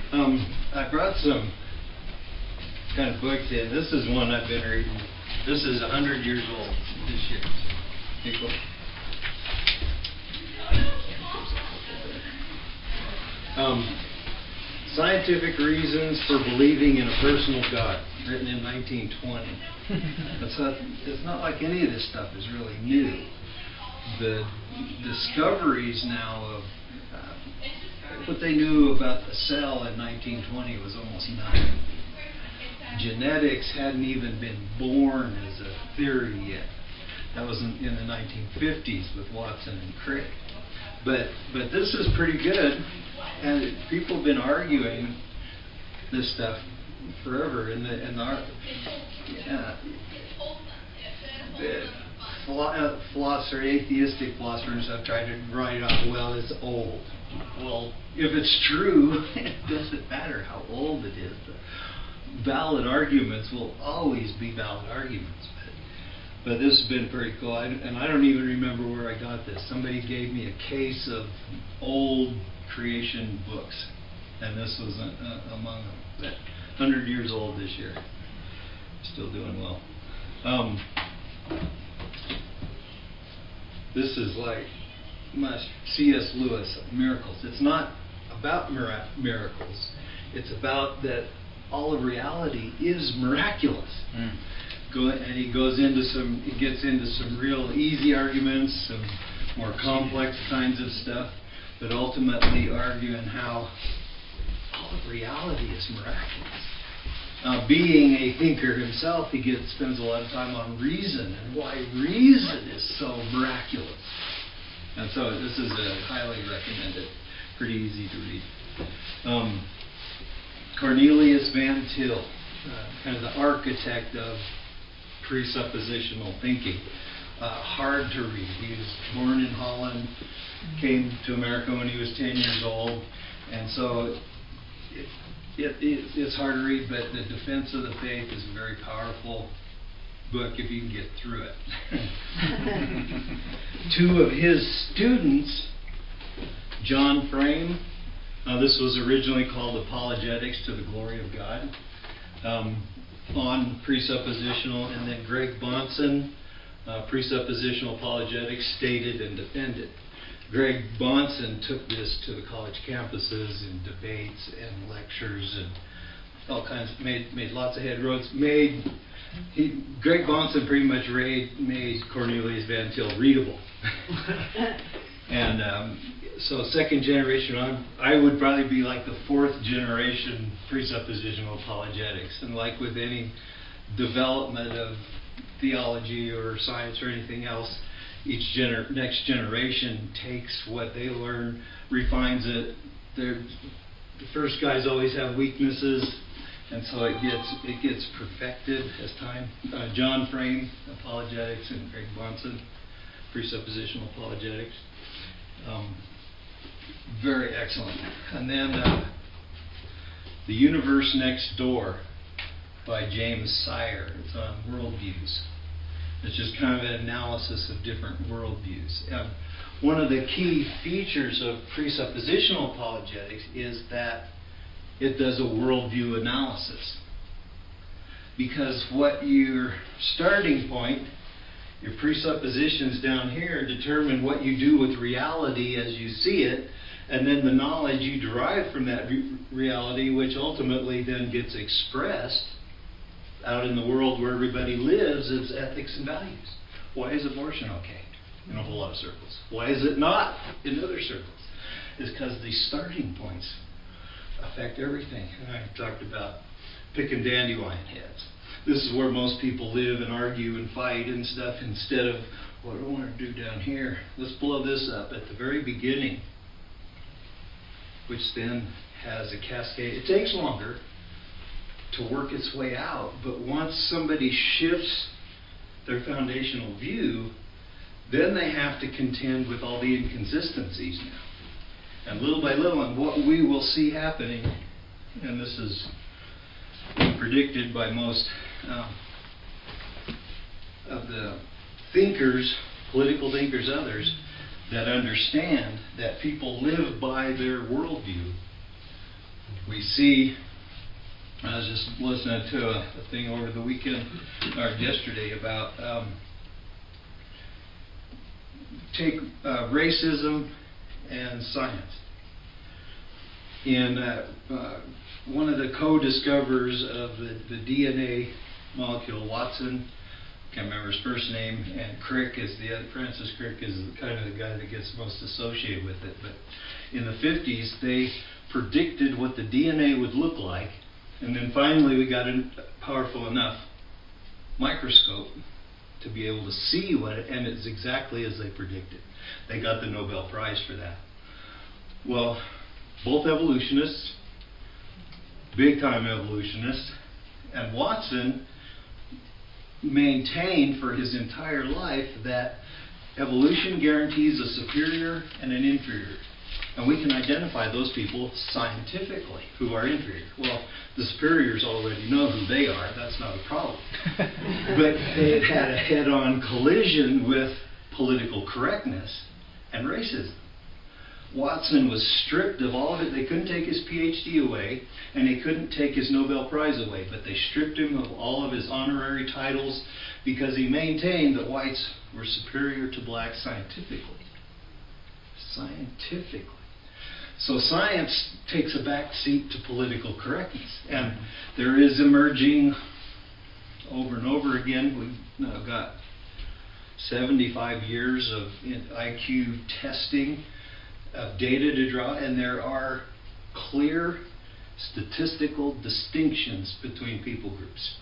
I brought some kind of books in. This is one I've been reading. This is 100 years old this year. Here you go. Scientific Reasons for Believing in a Personal God, written in 1920. It's not like any of this stuff is really new. The discoveries now of what they knew about the cell in 1920 was almost nothing. Genetics hadn't even been born as a theory yet. That was in the 1950s with Watson and Crick. But this is pretty good, and people have been arguing this stuff forever. Atheistic philosophers have tried to write off, well, it's old. Well, if it's true, it doesn't matter how old it is. Valid arguments will always be valid arguments. But this has been pretty cool. And I don't even remember where I got this. Somebody gave me a case of old creation books, and this was among them. But 100 years old this year. Still doing well. This is like C.S. Lewis, Miracles. It's not about miracles. It's about that all of reality is miraculous. And he gets into some real easy arguments, some more complex kinds of stuff, but ultimately arguing how all of reality is miraculous. Being a thinker himself, he spends a lot of time on reason and why reason is so miraculous. And so this is highly recommended. Pretty easy to read. Cornelius Van Til, kind of the architect of presuppositional thinking. Hard to read. He was born in Holland, came to America when he was 10 years old, and so it's hard to read, but The Defense of the Faith is a very powerful book if you can get through it. Two of his students, John Frame, this was originally called Apologetics to the Glory of God, on presuppositional, and then Greg Bahnsen, presuppositional apologetics, stated and defended. Greg Bahnsen took this to the college campuses in debates and lectures and all kinds, made lots of headroads. Greg Bahnsen pretty much made Cornelius Van Til readable. And so second generation, I would probably be like the fourth generation presuppositional apologetics. And like with any development of theology or science or anything else, each next generation takes what they learn, refines it. The first guys always have weaknesses, and so it gets perfected as time. John Frame, apologetics, and Greg Bahnsen, presuppositional apologetics. Very excellent. And then The Universe Next Door by James Sire. It's on worldviews. It's just kind of an analysis of different worldviews. One of the key features of presuppositional apologetics is that it does a worldview analysis. Because what your starting point, your presuppositions down here, determine what you do with reality as you see it, and then the knowledge you derive from that reality, which ultimately then gets expressed out in the world where everybody lives, is ethics and values. Why is abortion okay? In a whole lot of circles. Why is it not in other circles? It's because the starting points affect everything. And I talked about picking dandelion heads. This is where most people live and argue and fight and stuff, instead of, what do I want to do down here? Let's blow this up at the very beginning, which then has a cascade. It takes longer to work its way out, but once somebody shifts their foundational view, then they have to contend with all the inconsistencies now. And little by little, and what we will see happening, and this is been predicted by most of the thinkers, political thinkers, others, that understand that people live by their worldview, We see, I was just listening to a thing over the weekend, or yesterday, about take racism and science. In one of the co-discoverers of the DNA molecule, Watson, can't remember his first name, and Crick is the other. Francis Crick is kind of the guy that gets most associated with it. But in the 50s, they predicted what the DNA would look like, and then finally we got a powerful enough microscope to be able to see what it, and it's exactly as they predicted. They got the Nobel Prize for that. Well, both evolutionists, big time evolutionists, and Watson maintained for his entire life that evolution guarantees a superior and an inferior. And we can identify those people scientifically who are inferior. Well, the superiors already know who they are. That's not a problem. But they had a head-on collision with political correctness and racism. Watson was stripped of all of it. They couldn't take his PhD away, and they couldn't take his Nobel Prize away, but they stripped him of all of his honorary titles because he maintained that whites were superior to blacks scientifically. Scientifically. So science takes a back seat to political correctness, and there is emerging over and over again. We've now got 75 years of IQ testing, of data to draw, and there are clear statistical distinctions between people groups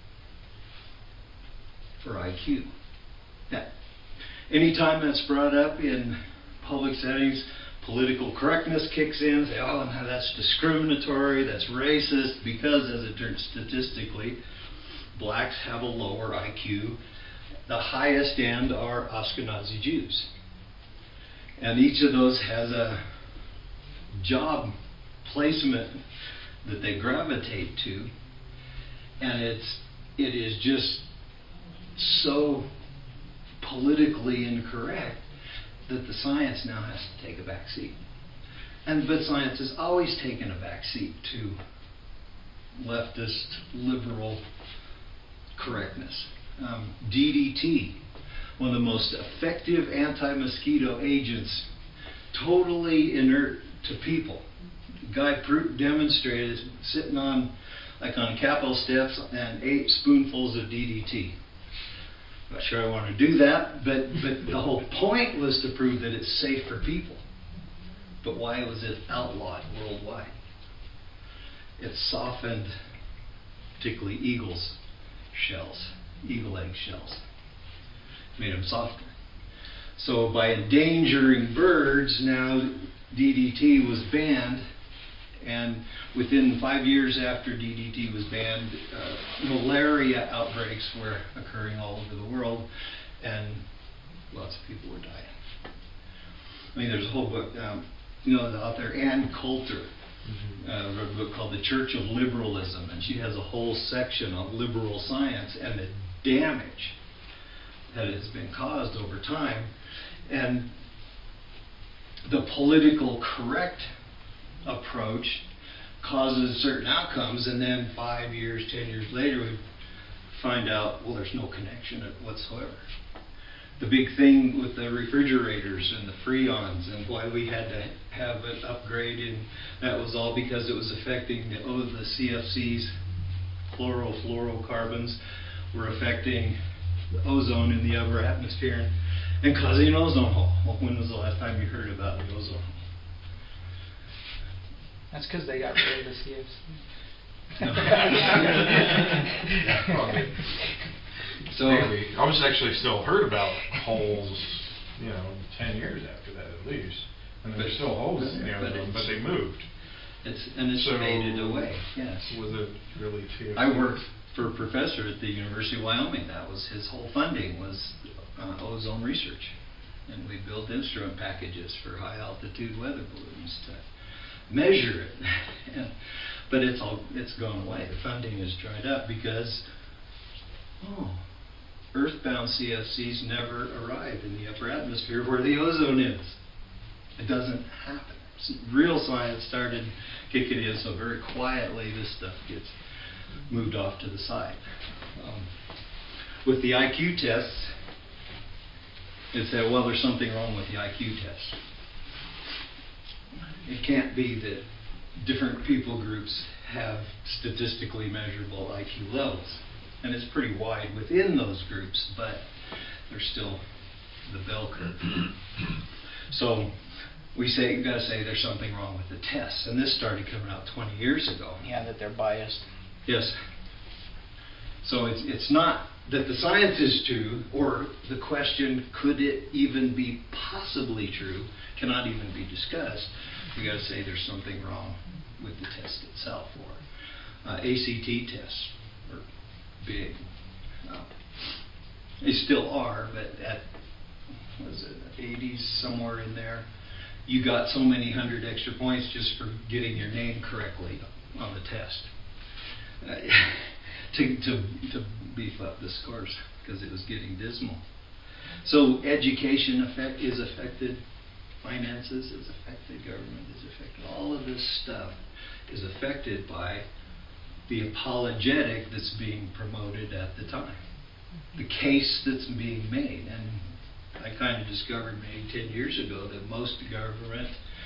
for IQ. Now, anytime that's brought up in public settings, political correctness kicks in, say, oh, no, that's discriminatory, that's racist, because as it turns statistically, blacks have a lower IQ. The highest end are Ashkenazi Jews. And each of those has a job placement that they gravitate to. And it is just so politically incorrect that the science now has to take a back seat. But science has always taken a back seat to leftist, liberal correctness. DDT, one of the most effective anti-mosquito agents, totally inert to people. The guy demonstrated sitting on Capitol steps and 8 spoonfuls of DDT. I'm not sure I want to do that, but the whole point was to prove that it's safe for people. But why was it outlawed worldwide? It softened, particularly eagle egg shells. Made them softer. So by endangering birds, now DDT was banned, and within 5 years after DDT was banned, malaria outbreaks were occurring all over the world, and lots of people were dying. I mean, there's a whole book, the author Ann Coulter wrote a book called The Church of Liberalism, and she has a whole section on liberal science and the damage that has been caused over time. And the political correct approach causes certain outcomes, and then 5 years, 10 years later, we find out, well, there's no connection whatsoever. The big thing with the refrigerators and the Freons and why we had to have an upgrade, and that was all because it was affecting the CFCs, chlorofluorocarbons, were affecting the ozone in the upper atmosphere and causing an ozone hole. Well, when was the last time you heard about the ozone hole? That's because they got rid of the CFC. So maybe. I was actually still heard about holes, 10 years after that at least. And there's still holes in the ozone, but they moved. It's faded away, yes. Was it really TFC? I worked for a professor at the University of Wyoming. That was his whole funding, was ozone research. And we built instrument packages for high altitude weather balloons to measure it. But it's gone away. The funding has dried up because earthbound CFCs never arrive in the upper atmosphere where the ozone is. It doesn't happen. real science started kicking in, so very quietly this stuff gets moved off to the side. With the IQ tests, it said, well, there's something wrong with the IQ test. It can't be that different people groups have statistically measurable IQ levels. And it's pretty wide within those groups, but there's still the bell curve. So we say, you've got to say there's something wrong with the tests. And this started coming out 20 years ago. Yeah, that they're biased. Yes. So it's not that the science is true, or the question, could it even be possibly true, cannot even be discussed. You got to say there's something wrong with the test itself. Or ACT tests are big. They still are, but at, what is it, 80s, somewhere in there, you got so many hundred extra points just for getting your name correctly on the test. To beef up the scores, because it was getting dismal. So education is affected, finances is affected, government is affected. All of this stuff is affected by the apologetic that's being promoted at the time, the case that's being made. And I kind of discovered maybe 10 years ago that most government,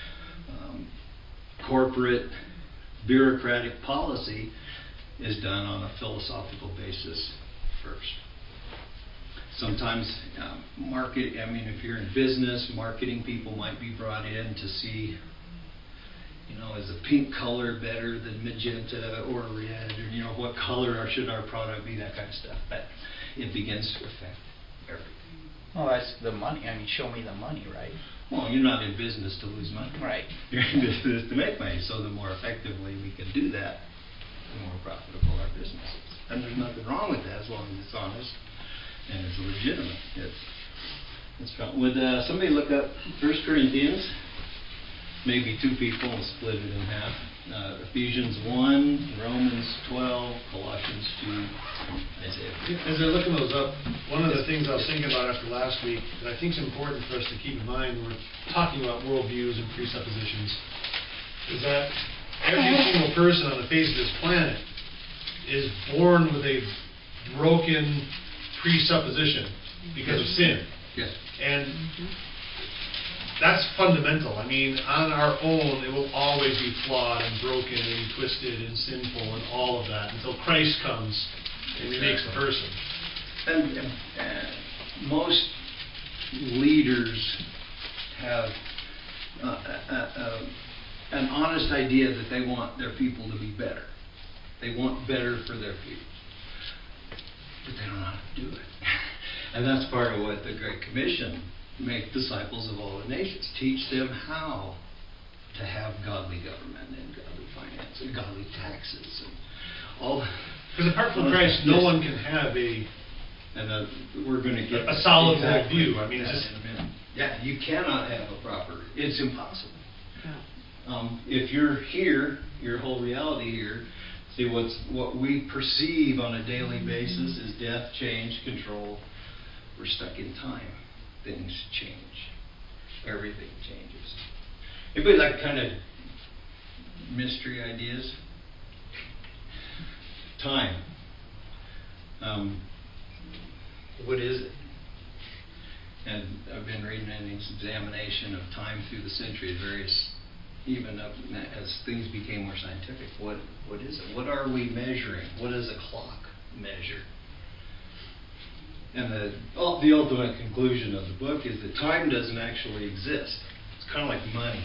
corporate, bureaucratic policy is done on a philosophical basis first. Sometimes if you're in business, marketing people might be brought in to see, is a pink color better than magenta or red, or what color should our product be, that kind of stuff. But it begins to affect everything. Well, that's the money. Show me the money, right? Well, you're not in business to lose money. Right. You're in business to make money. So the more effectively we can do that, the more profitable our business is. And there's nothing wrong with that as long as it's honest and it's legitimate. Would somebody look up 1 Corinthians? Maybe two people and split it in half. Ephesians 1, Romans 12, Colossians 2, Isaiah 5. As I look those up, one of the things I was thinking about after last week that I think is important for us to keep in mind when we're talking about worldviews and presuppositions is that every single person on the face of this planet is born with a broken presupposition because of sin. Yes. And that's fundamental. On our own, it will always be flawed and broken and twisted and sinful and all of that until Christ comes and remakes the person. And most leaders have an honest idea that they want their people to be better. They want better for their people. But they don't know how to do it. And that's part of what the Great Commission, make disciples of all the nations. Teach them how to have godly government and godly finance and godly taxes and all. Because apart from Christ, no one can have we're going to get a solid exactly worldview. Yeah, you cannot have a proper. It's impossible. If you're here, your whole reality here, see what we perceive on a daily basis is death, change, control. We're stuck in time. Things change. Everything changes. Anybody like kind of mystery ideas? Time. What is it? And I've been reading an examination of time through the centuries, even up as things became more scientific. What is it? What are we measuring? What does a clock measure? And the ultimate conclusion of the book is that time doesn't actually exist. It's kind of like money.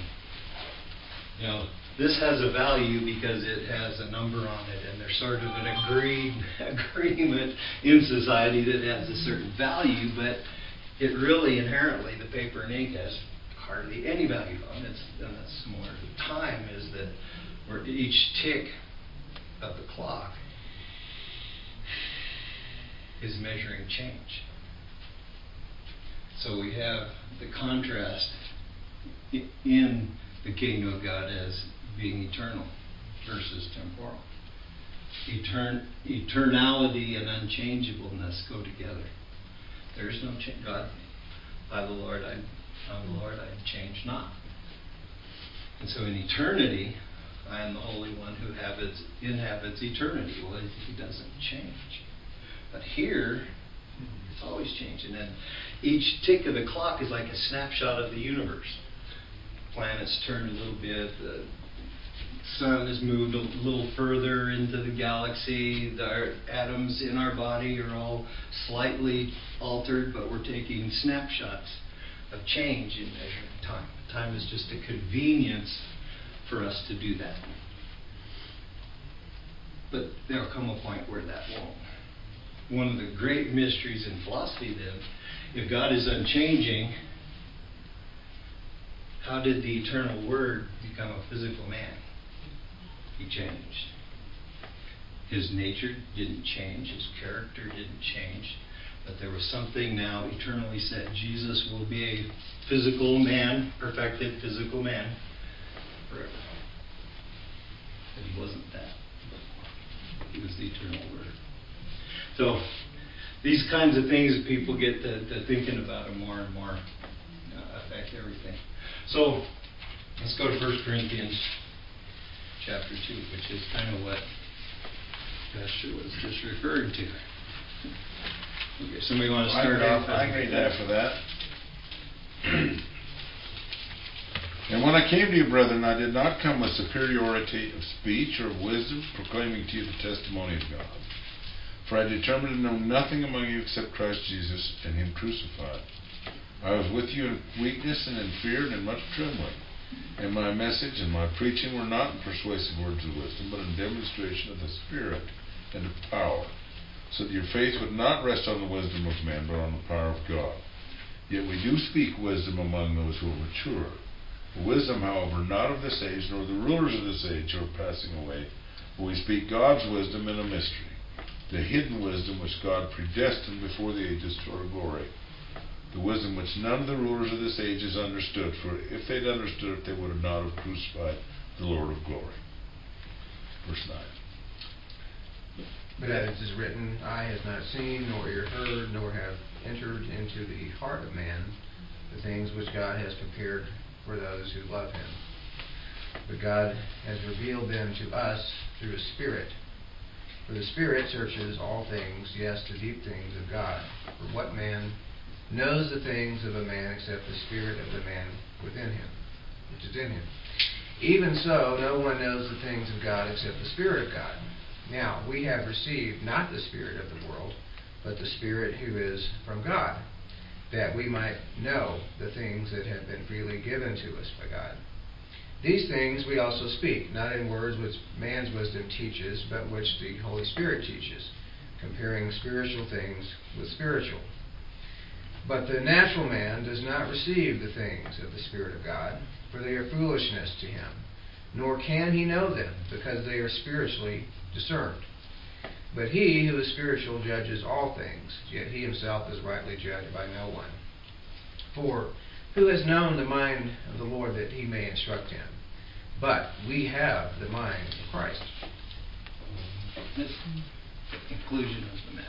This has a value because it has a number on it, and there's sort of an agreement in society that it has a certain value, but it really inherently, the paper and ink has hardly any value on it. And that's similar to time, is that where each tick of the clock is measuring change. So we have the contrast in the kingdom of God as being eternal versus temporal. Eternality and unchangeableness go together. There is no change. God, I'm the Lord, I change not. And so in eternity, I am the Holy One who inhabits eternity. Well, he doesn't change. But here, it's always changing. And each tick of the clock is like a snapshot of the universe. Planets turn a little bit. The sun has moved a little further into the galaxy. The atoms in our body are all slightly altered, but we're taking snapshots of change in measuring time. Time is just a convenience for us to do that. But there'll come a point where that won't. One of the great mysteries in philosophy, then, if God is unchanging, how did the eternal Word become a physical man? He changed. His nature didn't change. His character didn't change. But there was something now eternally set. Jesus will be a physical man, perfected physical man, forever. But he wasn't that. He was the eternal Word. So, these kinds of things that people get to thinking about them more and more affect everything. So, let's go to 1 Corinthians chapter 2, which is kind of what Pastor was just referring to. Okay, somebody want to start off? I can read that for that. And when I came to you, brethren, I did not come with superiority of speech or of wisdom, proclaiming to you the testimony of God. For I determined to know nothing among you except Christ Jesus and Him crucified. I was with you in weakness and in fear and in much trembling. And my message and my preaching were not in persuasive words of wisdom, but in demonstration of the Spirit and of power, so that your faith would not rest on the wisdom of men, but on the power of God. Yet we do speak wisdom among those who are mature. Wisdom, however, not of this age, nor the rulers of this age who are passing away, but we speak God's wisdom in a mystery, the hidden wisdom which God predestined before the ages to our glory. The wisdom which none of the rulers of this age has understood, for if they'd understood it, they would have not have crucified the Lord of glory. Verse 9. But as it is written, eye has not seen, nor ear heard, nor have entered into the heart of man the things which God has prepared for those who love Him. But God has revealed them to us through His Spirit. For the Spirit searches all things, yes, the deep things of God. For what man knows the things of a man except the spirit of the man within him, which is in him? Even so, no one knows the things of God except the Spirit of God. Now, we have received not the spirit of the world, but the Spirit who is from God, that we might know the things that have been freely given to us by God. These things we also speak, not in words which man's wisdom teaches, but which the Holy Spirit teaches, comparing spiritual things with spiritual. But the natural man does not receive the things of the Spirit of God, for they are foolishness to him, nor can he know them, because they are spiritually discerned. But he who is spiritual judges all things, yet he himself is rightly judged by no one. For who has known the mind of the Lord that he may instruct him? But we have the mind of Christ. This is the conclusion of the matter.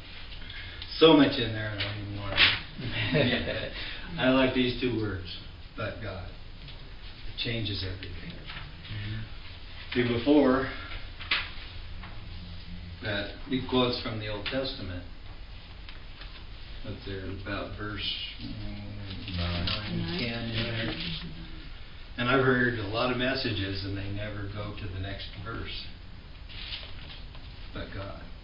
So much in there, I don't even want to. I like these two words, but God. It changes everything. See, before that, he quotes from the Old Testament. Up there, about verse 9, 10 in there. And I've heard a lot of messages, and they never go to the next verse. But God.